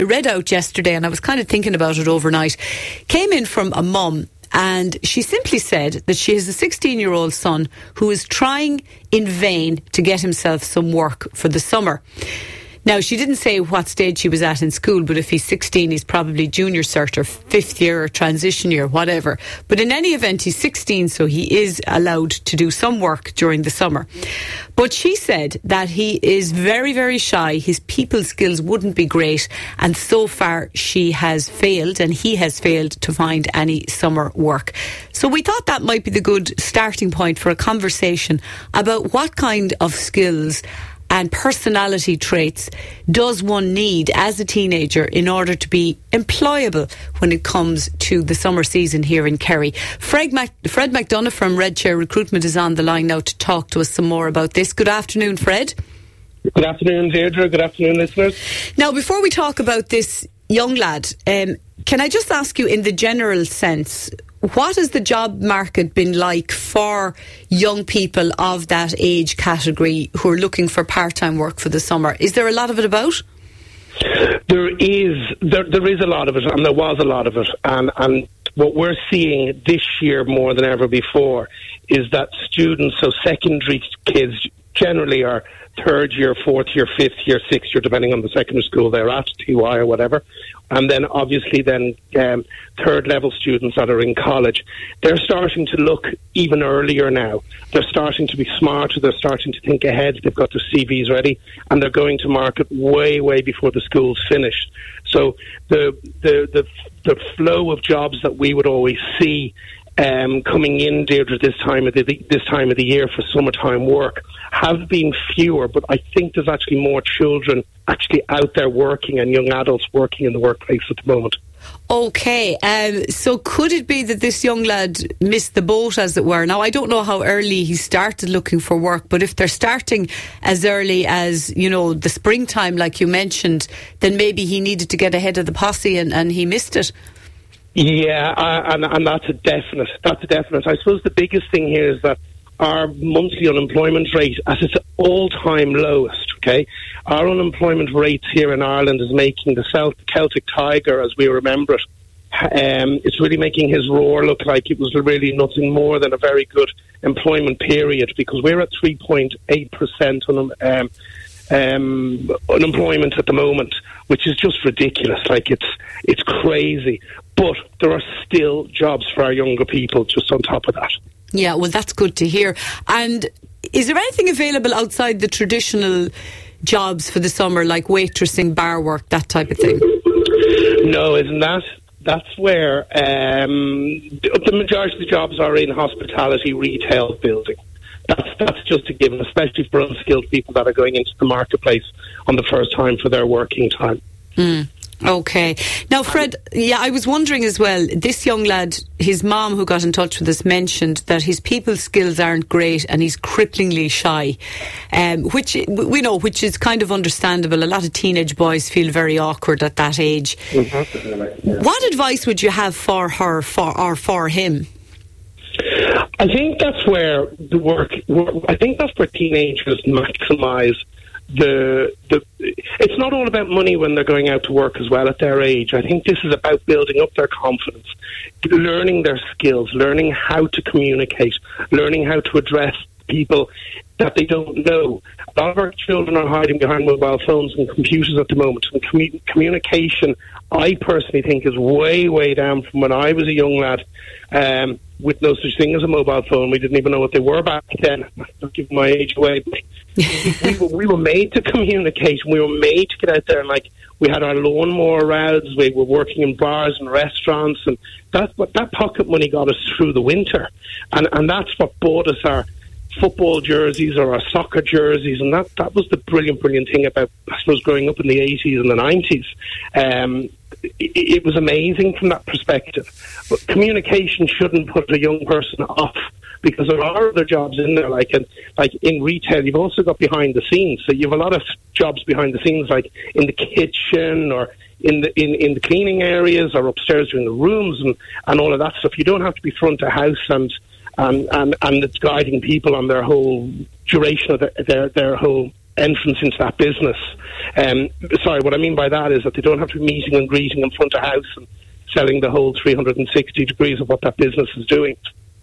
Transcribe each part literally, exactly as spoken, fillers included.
read out yesterday, and I was kind of thinking about it overnight. Came in from a mum, and she simply said that she has a sixteen-year-old son who is trying in vain to get himself some work for the summer. Now, she didn't say what stage she was at in school, but if he's sixteen, he's probably junior cert or fifth year or transition year, whatever. But in any event, he's sixteen, so he is allowed to do some work during the summer. But she said that he is very, very shy. His people skills wouldn't be great. And so far, she has failed, and he has failed to find any summer work. So we thought that might be the good starting point for a conversation about what kind of skills and personality traits does one need as a teenager in order to be employable when it comes to the summer season here in Kerry. Fred, Mac- Fred McDonough from Red Chair Recruitment is on the line now to talk to us some more about this. Good afternoon, Fred. Good afternoon, Deirdre. Good afternoon, listeners. Now, before we talk about this young lad, um, can I just ask you in the general sense, what has the job market been like for young people of that age category who are looking for part-time work for the summer? Is there a lot of it about? There is. There, there is a lot of it, and there was a lot of it. And, and what we're seeing this year more than ever before is that students, so secondary kids generally are third year, fourth year, fifth year, sixth year, depending on the secondary school they're at, T Y or whatever. And then obviously then um, third level students that are in college, they're starting to look even earlier now. They're starting to be smarter, they're starting to think ahead, they've got their C Vs ready, and they're going to market way, way before the school's finished. So the the the, the flow of jobs that we would always see Um, coming in, Deirdre, this time of the this time of the year for summertime work have been fewer, but I think there's actually more children actually out there working and young adults working in the workplace at the moment. Okay, um, so could it be that this young lad missed the boat, as it were? Now, I don't know how early he started looking for work, but if they're starting as early as, you know, the springtime, like you mentioned, then maybe he needed to get ahead of the posse and, and he missed it. Yeah, uh, and, and that's a definite. That's a definite. I suppose the biggest thing here is that our monthly unemployment rate at its all-time lowest, okay? Our unemployment rates here in Ireland is making the South Celtic Tiger, as we remember it, um, it's really making his roar look like it was really nothing more than a very good employment period, because we're at three point eight percent on um, um, unemployment at the moment, which is just ridiculous. Like, it's it's crazy. But there are still jobs for our younger people just on top of that. Yeah, well, that's good to hear. And is there anything available outside the traditional jobs for the summer, like waitressing, bar work, that type of thing? No, isn't that? That's where um, the majority of the jobs are in hospitality, retail, building. That's that's just a given, especially for unskilled people that are going into the marketplace on the first time for their working time. Mm. Okay. Now, Fred, yeah, I was wondering as well, this young lad, his mom who got in touch with us mentioned that his people skills aren't great and he's cripplingly shy, um, which we know, which is kind of understandable. A lot of teenage boys feel very awkward at that age. Mm-hmm. Yeah. What advice would you have for her for or for him? I think that's where the work, I think that's where teenagers maximise The, the it's not all about money when they're going out to work as well at their age. I think this is about building up their confidence, learning their skills, learning how to communicate, learning how to address people that they don't know. A lot of our children are hiding behind mobile phones and computers at the moment, and commu- communication, I personally think, is way, way down from when I was a young lad, um, with no such thing as a mobile phone. We didn't even know what they were back then. I'm not giving my age away, but we, were, we were made to communicate, and we were made to get out there, and like, we had our lawnmower routes, we were working in bars and restaurants, and that's what that pocket money got us through the winter, and and that's what bought us our football jerseys or our soccer jerseys, and that, that was the brilliant, brilliant thing about, I suppose, growing up in the eighties and the nineties. Um, it, it was amazing from that perspective. But communication shouldn't put a young person off, because there are other jobs in there, like in, like in retail. You've also got behind the scenes, so you have a lot of jobs behind the scenes, like in the kitchen or in the in, in the cleaning areas or upstairs in the rooms and, and all of that stuff. You don't have to be front of house and And, and, and it's guiding people on their whole duration of their, their, their whole entrance into that business. Um, sorry, what I mean by that is that they don't have to be meeting and greeting in front of house and selling the whole three hundred sixty degrees of what that business is doing.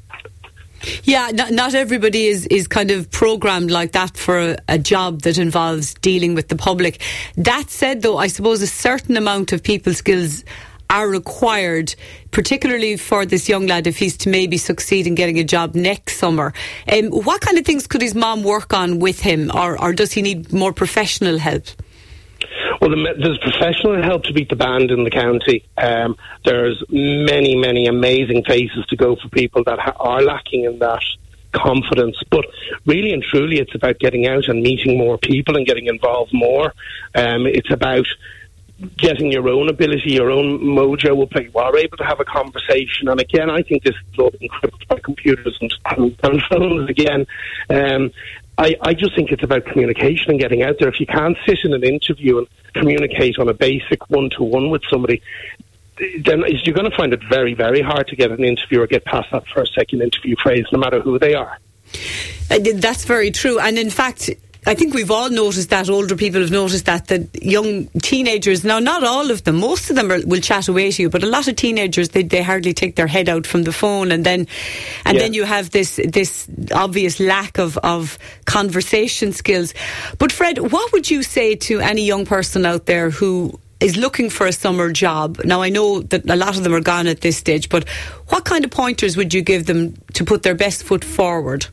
Yeah, not, not everybody is, is kind of programmed like that for a, a job that involves dealing with the public. That said, though, I suppose a certain amount of people skills are required, particularly for this young lad if he's to maybe succeed in getting a job next summer. Um, what kind of things could his mom work on with him, or, or does he need more professional help? Well, there's professional help to beat the band in the county. Um, there's many, many amazing faces to go for people that ha- are lacking in that confidence. But really and truly, it's about getting out and meeting more people and getting involved more. Um, it's about getting your own ability, your own mojo up. You are able to have a conversation. And again, I think this is all encrypted by computers and, and, and phones again. Um, I, I just think it's about communication and getting out there. If you can't sit in an interview and communicate on a basic one-to-one with somebody, then you're going to find it very, very hard to get an interview or get past that first, second interview phase, no matter who they are. Uh, that's very true. And in fact, I think we've all noticed that, older people have noticed that, that young teenagers, now not all of them, most of them are, will chat away to you, but a lot of teenagers, they, they hardly take their head out from the phone, and then and yeah. then you have this this obvious lack of, of conversation skills. But Fred, what would you say to any young person out there who is looking for a summer job? Now, I know that a lot of them are gone at this stage, but what kind of pointers would you give them to put their best foot forward?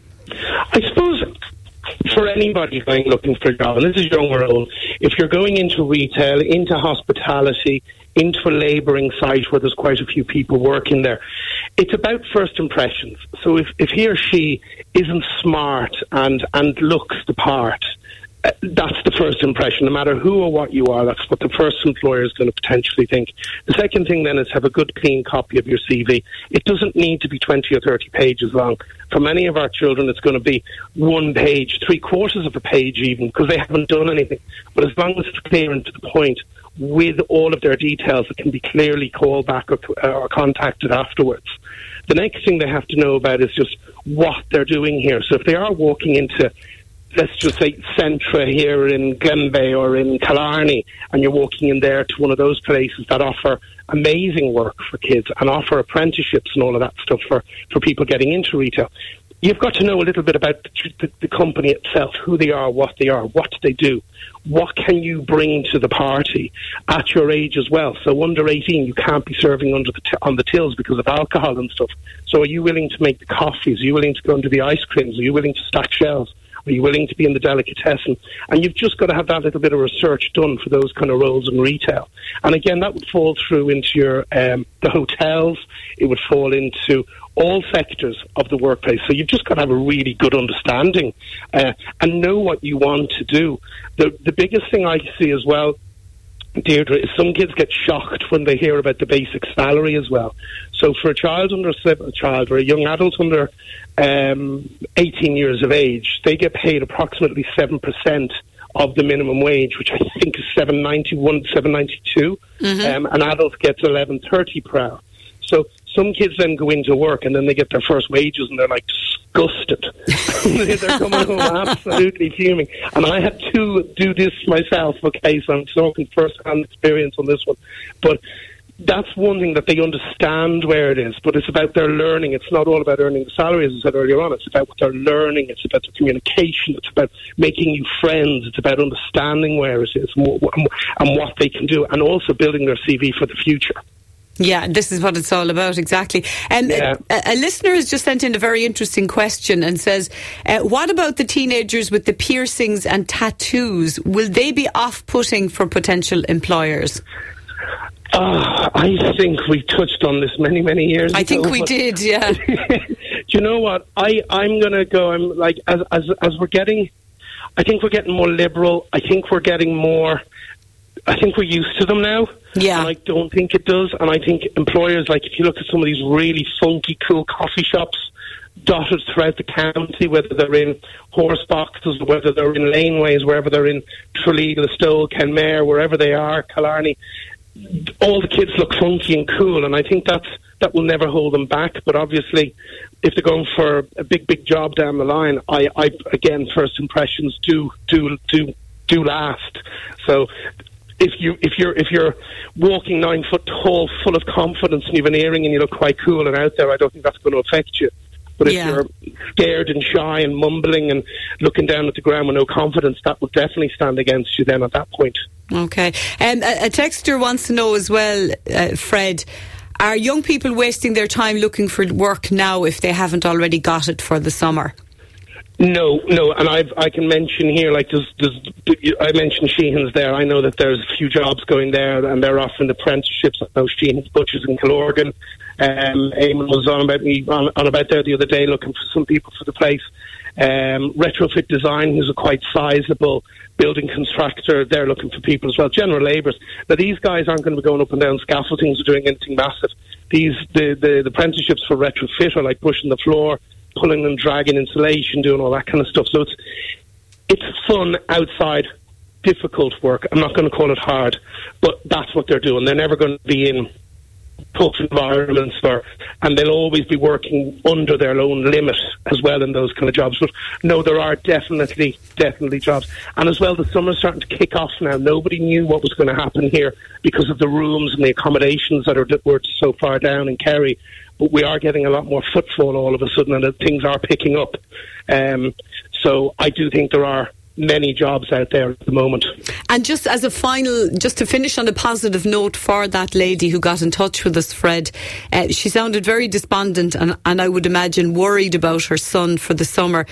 I suppose for anybody going looking for a job, and this is young or old, if you're going into retail, into hospitality, into a labouring site where there's quite a few people working there, it's about first impressions. So if, if he or she isn't smart and, and looks the part, uh, that's the first impression. No matter who or what you are, that's what the first employer is going to potentially think. The second thing then is have a good clean copy of your C V. It doesn't need to be twenty or thirty pages long. For many of our children, it's going to be one page, three quarters of a page even, because they haven't done anything. But as long as it's clear and to the point, with all of their details that can be clearly called back or, or contacted afterwards. The next thing they have to know about is just what they're doing here. So if they are walking into, let's just say, Centra here in Glenbeigh or in Killarney, and you're walking in there to one of those places that offer amazing work for kids and offer apprenticeships and all of that stuff for, for people getting into retail, you've got to know a little bit about the, the, the company itself, who they are, what they are, what they do. What can you bring to the party at your age as well? So under eighteen, you can't be serving under the t- on the tills because of alcohol and stuff. So are you willing to make the coffees? Are you willing to go into the ice creams? Are you willing to stack shelves? Are you willing to be in the delicatessen? And you've just got to have that little bit of research done for those kind of roles in retail. And again, that would fall through into your um, the hotels. It would fall into all sectors of the workplace. So you've just got to have a really good understanding uh, and know what you want to do. The, the biggest thing I see as well, Deirdre, is some kids get shocked when they hear about the basic salary as well. So for a child under a child or a young adult under um, eighteen years of age, they get paid approximately seven percent of the minimum wage, which I think is seven ninety-one, seven ninety-two. Mm-hmm. Um, an adult gets eleven thirty per hour. So some kids then go into work and then they get their first wages and they're like disgusted. They're coming home absolutely fuming. And I had to do this myself, okay, so I'm talking first-hand experience on this one. But that's one thing that they understand where it is, but it's about their learning. It's not all about earning the salary, as I said earlier on. It's about what they're learning. It's about their communication. It's about making new friends. It's about understanding where it is and what, and what they can do, and also building their C V for the future. Yeah, this is what it's all about, exactly. Um, yeah. a, a listener has just sent in a very interesting question and says, uh, what about the teenagers with the piercings and tattoos? Will they be off-putting for potential employers? Uh, I think we touched on this many, many years I ago. I think we did, yeah. Do you know what? I, I'm going to go, I'm like, as, as, as we're getting, I think we're getting more liberal. I think we're getting more, I think we're used to them now. Yeah. And I don't think it does. And I think employers, like if you look at some of these really funky, cool coffee shops dotted throughout the county, whether they're in horse boxes, whether they're in laneways, wherever they're in Tralee, Listowel, Kenmare, wherever they are, Killarney, all the kids look funky and cool. And I think that's that will never hold them back. But obviously, if they're going for a big, big job down the line, I, I again, first impressions do do do do last. So if you if you're if you're walking nine foot tall, full of confidence, and you've an earring and you look quite cool and out there, I don't think that's going to affect you. But if yeah. you're scared and shy and mumbling and looking down at the ground with no confidence, that will definitely stand against you then at that point. Okay. Um, a, a texter wants to know as well, uh, Fred, are young people wasting their time looking for work now if they haven't already got it for the summer? No, no, and I've, I can mention here, like, there's, there's, I mentioned Sheehan's there. I know that there's a few jobs going there, and they're offering apprenticeships. I know Sheehan's Butchers in Killorgan. Um, Eamon was on about me on, on about there the other day, looking for some people for the place. Um, Retrofit Design, who's a quite sizable building contractor, they're looking for people as well. General Labourers. Now, these guys aren't going to be going up and down scaffoldings or doing anything massive. These the, the, the apprenticeships for retrofit are like brushing the floor, pulling and dragging insulation, doing all that kind of stuff. So it's it's fun outside, difficult work. I'm not going to call it hard, but that's what they're doing. They're never going to be in tough environments, or, and they'll always be working under their own limit as well in those kind of jobs. But no, there are definitely, definitely jobs. And as well, the summer's starting to kick off now. Nobody knew what was going to happen here because of the rooms and the accommodations that are were so far down in Kerry. But we are getting a lot more footfall all of a sudden, and things are picking up. Um, so I do think there are many jobs out there at the moment. And just as a final, just to finish on a positive note for that lady who got in touch with us, Fred, uh, she sounded very despondent and, and I would imagine worried about her son for the summer.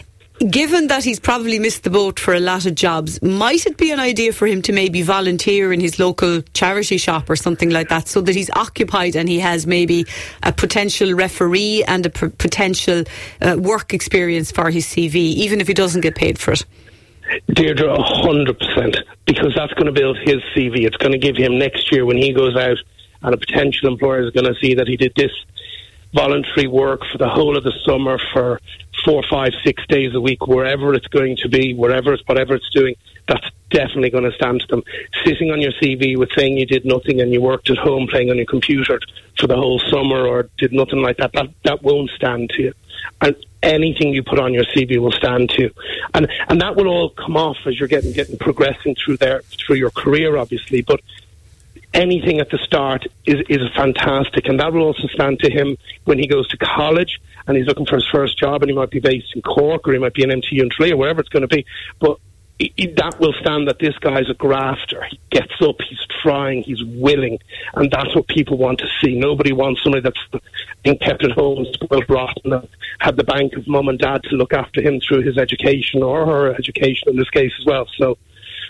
Given that he's probably missed the boat for a lot of jobs, might it be an idea for him to maybe volunteer in his local charity shop or something like that, so that he's occupied and he has maybe a potential referee and a p- potential uh, work experience for his C V, even if he doesn't get paid for it? Deirdre, one hundred percent, because that's going to build his C V. It's going to give him next year when he goes out, and a potential employer is going to see that he did this voluntary work for the whole of the summer for four, five, six days a week, wherever it's going to be, wherever it's, whatever it's doing. That's definitely going to stand to them. Sitting on your C V with saying you did nothing and you worked at home playing on your computer for the whole summer or did nothing like that, that, that won't stand to you. And anything you put on your C V will stand to you. And and that will all come off as you're getting getting progressing through there through your career, obviously. But anything at the start is, is fantastic, and that will also stand to him when he goes to college and he's looking for his first job, and he might be based in Cork or he might be in M T U in Tralee or wherever it's going to be. But it, it, that will stand that this guy's a grafter. He gets up, he's trying, he's willing, and that's what people want to see. Nobody wants somebody that's been kept at home, spoiled rotten, and had the bank of mum and dad to look after him through his education, or her education in this case as well. So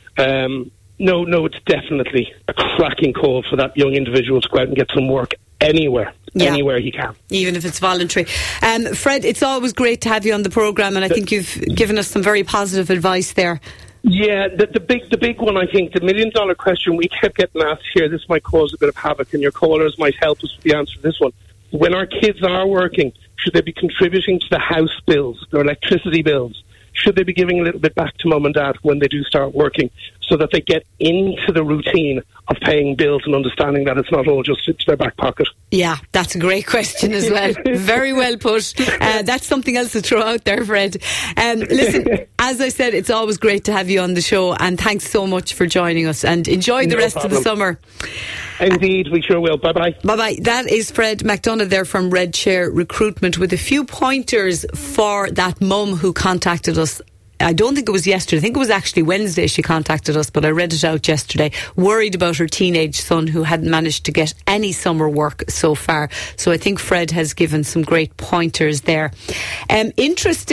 um No, no, it's definitely a cracking call for that young individual to go out and get some work anywhere, yeah. anywhere he can. Even if it's voluntary. Um, Fred, it's always great to have you on the programme, and I think you've given us some very positive advice there. Yeah, the, the big the big one, I think, the million dollar question we kept getting asked here, this might cause a bit of havoc, and your callers might help us with the answer to this one. When our kids are working, should they be contributing to the house bills, their electricity bills? Should they be giving a little bit back to mum and dad when they do start working, so that they get into the routine of paying bills and understanding that it's not all just into their back pocket? Yeah, that's a great question as well. Very well put. Uh, that's something else to throw out there, Fred. Um, listen, as I said, it's always great to have you on the show, and thanks so much for joining us, and enjoy the no rest problem. of the summer. Indeed, we sure will. Bye-bye. Bye-bye. That is Fred McDonough there from Red Chair Recruitment, with a few pointers for that mum who contacted us. I don't think it was yesterday. I think it was actually Wednesday she contacted us, but I read it out yesterday. Worried about her teenage son who hadn't managed to get any summer work so far. So I think Fred has given some great pointers there. Um, interesting.